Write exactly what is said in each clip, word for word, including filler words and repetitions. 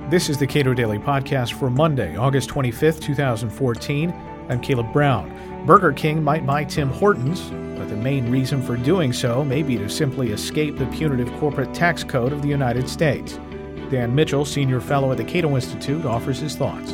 This is the Cato Daily Podcast for Monday, August twenty-fifth, twenty fourteen. I'm Caleb Brown. Burger King might buy Tim Hortons, but the main reason for doing so may be to simply escape the punitive corporate tax code of the United States. Dan Mitchell, senior fellow at the Cato Institute, offers his thoughts.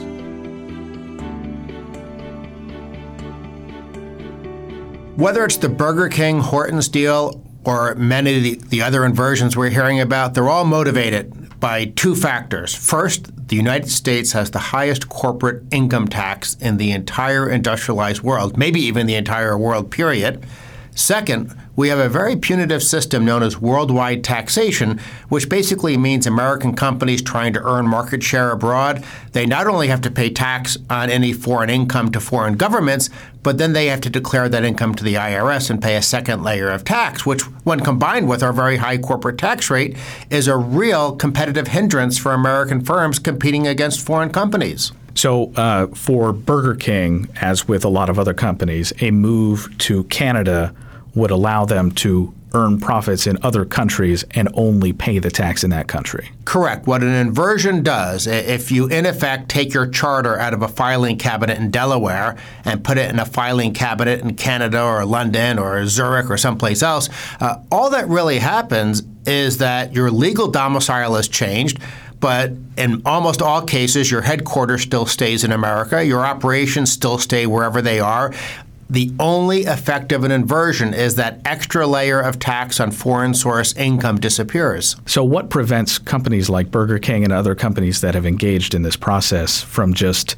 Whether it's the Burger King Hortons deal or many of the, the other inversions we're hearing about, they're all motivated by two factors. First, the United States has the highest corporate income tax in the entire industrialized world, maybe even the entire world, period. Second, we have a very punitive system known as worldwide taxation, which basically means American companies trying to earn market share abroad, they not only have to pay tax on any foreign income to foreign governments, but then they have to declare that income to the I R S and pay a second layer of tax, which, when combined with our very high corporate tax rate, is a real competitive hindrance for American firms competing against foreign companies. So uh, for Burger King, as with a lot of other companies, a move to Canada would allow them to earn profits in other countries and only pay the tax in that country. Correct. What an inversion does, if you in effect take your charter out of a filing cabinet in Delaware and put it in a filing cabinet in Canada or London or Zurich or someplace else, uh, all that really happens is that your legal domicile has changed. But in almost all cases, your headquarters still stays in America. Your operations still stay wherever they are. The only effect of an inversion is that extra layer of tax on foreign source income disappears. So what prevents companies like Burger King and other companies that have engaged in this process from just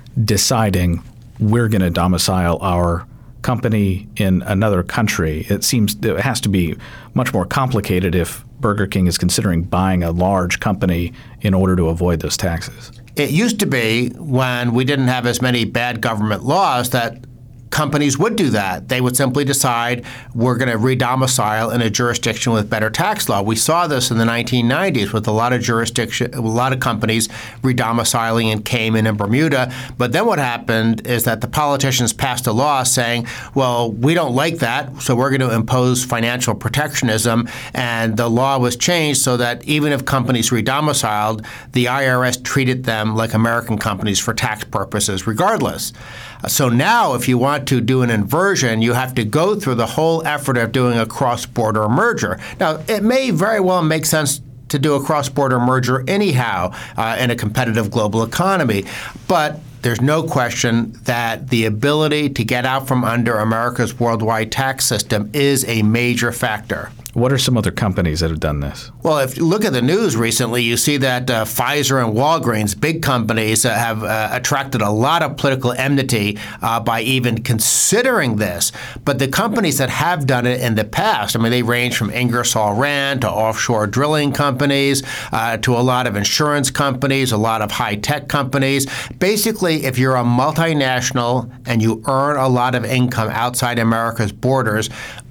deciding we're going to domicile our company in another country? It seems it has to be much more complicated if Burger King is considering buying a large company in order to avoid those taxes. It used to be, when we didn't have as many bad government laws, that companies would do that. They would simply decide we're going to re-domicile in a jurisdiction with better tax law. We saw this in the nineteen nineties with a lot of jurisdiction, a lot of companies re-domiciling in Cayman and Bermuda. But then what happened is that the politicians passed a law saying, well, we don't like that, so we're going to impose financial protectionism. And the law was changed so that even if companies re-domiciled, the I R S treated them like American companies for tax purposes regardless. So now if you want to do an inversion, you have to go through the whole effort of doing a cross-border merger. Now, it may very well make sense to do a cross-border merger anyhow uh, in a competitive global economy, but there's no question that the ability to get out from under America's worldwide tax system is a major factor. What are some other companies that have done this? Well, if you look at the news recently, you see that uh, Pfizer and Walgreens, big companies, uh, have uh, attracted a lot of political enmity uh, by even considering this. But the companies that have done it in the past, I mean, they range from Ingersoll Rand to offshore drilling companies uh, to a lot of insurance companies, a lot of high-tech companies. Basically, if you're a multinational and you earn a lot of income outside America's borders,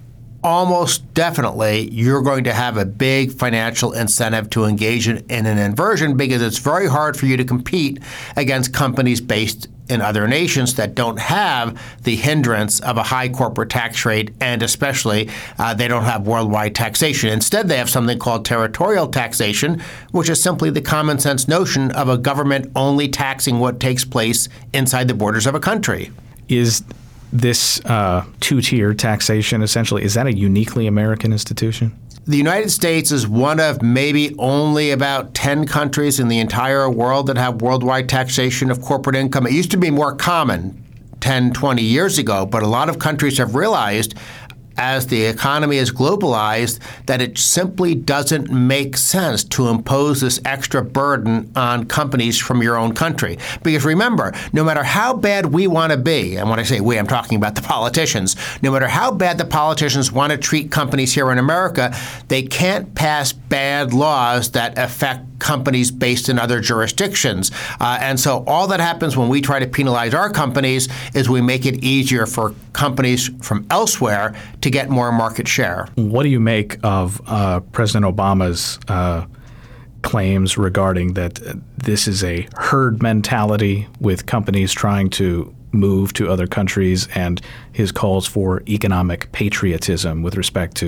almost definitely you're going to have a big financial incentive to engage in, in an inversion, because it's very hard for you to compete against companies based in other nations that don't have the hindrance of a high corporate tax rate, and especially uh, they don't have worldwide taxation. Instead, they have something called territorial taxation, which is simply the common sense notion of a government only taxing what takes place inside the borders of a country. Is this uh, two-tier taxation, essentially, is that a uniquely American institution? The United States is one of maybe only about ten countries in the entire world that have worldwide taxation of corporate income. It used to be more common ten, twenty years ago, but a lot of countries have realized, as the economy is globalized, that it simply doesn't make sense to impose this extra burden on companies from your own country. Because remember, no matter how bad we want to be, and when I say we, I'm talking about the politicians, no matter how bad the politicians want to treat companies here in America, they can't pass bad laws that affect companies based in other jurisdictions. Uh, and so all that happens when we try to penalize our companies is we make it easier for companies from elsewhere to get more market share. What do you make of uh, President Obama's uh, claims regarding that this is a herd mentality with companies trying to move to other countries, and his calls for economic patriotism with respect to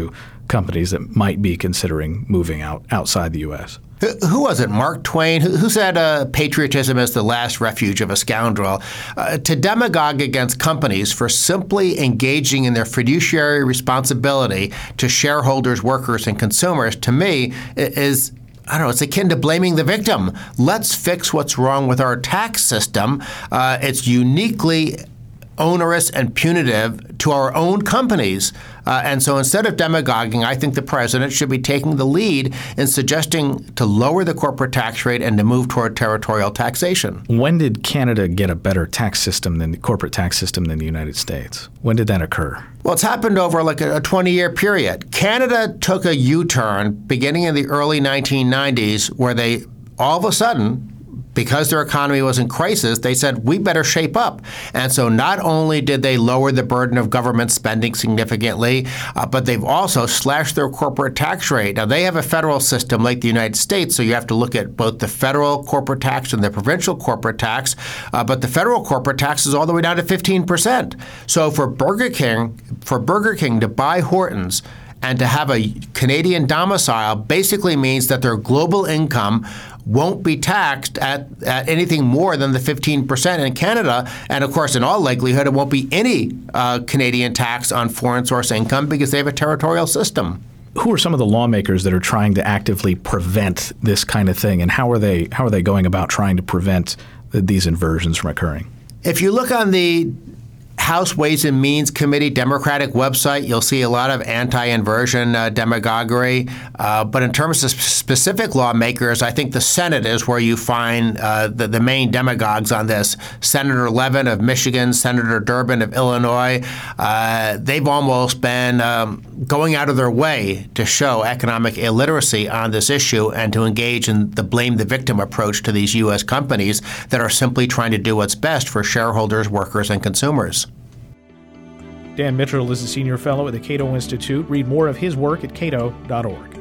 companies that might be considering moving out outside the U S. Who was it? Mark Twain, who said uh, patriotism is the last refuge of a scoundrel. Uh, to demagogue against companies for simply engaging in their fiduciary responsibility to shareholders, workers, and consumers, to me, is I don't know, it's akin to blaming the victim. Let's fix what's wrong with our tax system. Uh, it's uniquely onerous and punitive to our own companies. Uh, and so instead of demagoguing, I think the president should be taking the lead in suggesting to lower the corporate tax rate and to move toward territorial taxation. When did Canada get a better tax system than the corporate tax system than the United States? When did that occur? Well, it's happened over like a twenty-year period. Canada took a U-turn beginning in the early nineteen nineties where they all of a sudden, because their economy was in crisis, they said, we better shape up. And so not only did they lower the burden of government spending significantly, uh, but they've also slashed their corporate tax rate. Now, they have a federal system like the United States, so you have to look at both the federal corporate tax and the provincial corporate tax, uh, but the federal corporate tax is all the way down to fifteen percent. So for Burger King, for Burger King to buy Hortons and to have a Canadian domicile basically means that their global income won't be taxed at, at anything more than the fifteen percent in Canada. And of course, in all likelihood, it won't be any uh, Canadian tax on foreign source income because they have a territorial system. Who are some of the lawmakers that are trying to actively prevent this kind of thing, and how are they how are they going about trying to prevent the, these inversions from occurring? If you look on the House Ways and Means Committee Democratic website, you'll see a lot of anti-inversion uh, demagoguery. Uh, but in terms of specific lawmakers, I think the Senate is where you find uh, the, the main demagogues on this. Senator Levin of Michigan, Senator Durbin of Illinois, uh, they've almost been um, going out of their way to show economic illiteracy on this issue and to engage in the blame the victim approach to these U S companies that are simply trying to do what's best for shareholders, workers, and consumers. Dan Mitchell is a senior fellow at the Cato Institute. Read more of his work at cato dot org.